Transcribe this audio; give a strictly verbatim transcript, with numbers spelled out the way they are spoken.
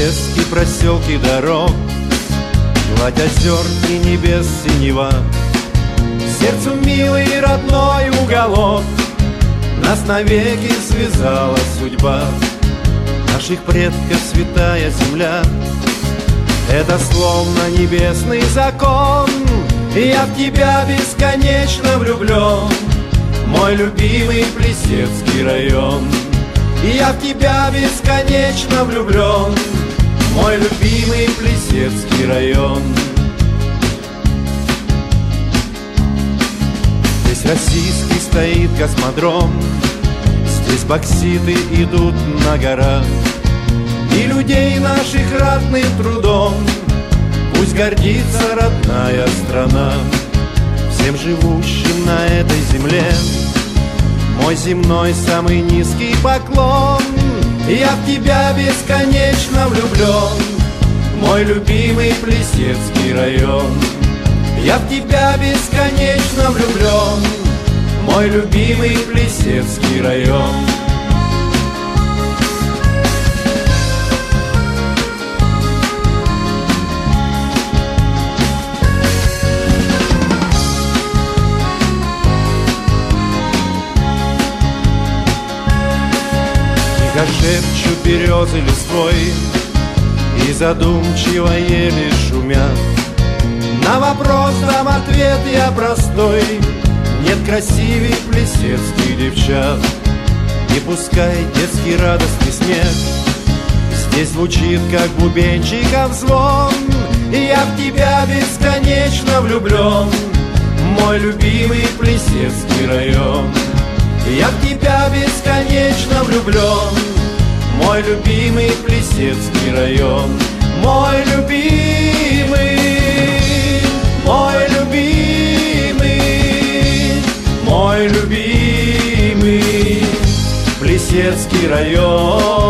Плески, проселки дорог, гладь озер и небес синева. Сердцу милый и родной уголок, нас навеки связала судьба. Наших предков святая земля, это словно небесный закон. И я в тебя бесконечно влюблен, мой любимый Плесецкий район. И я в тебя бесконечно влюблен, мой любимый Плесецкий район. Здесь российский стоит космодром, здесь бокситы идут на горах. И людей наших ратным трудом пусть гордится родная страна. Всем живущим на этой земле мой земной самый низкий поклон. Я в тебя бесконечно влюблен, мой любимый Плесецкий район. Я в тебя бесконечно влюблен, мой любимый Плесецкий район. Тихо шепчут березы листвой и задумчиво еле шумят. На вопрос дам ответ я простой: нет красивей плесецких девчат. И пускай детский радостный смех здесь звучит, как бубенчиков звон. И я в тебя бесконечно влюблен, мой любимый Плесецкий район. Я в тебя бесконечно влюблен, мой любимый Плесецкий район. Мой любимый, мой любимый, мой любимый Плесецкий район.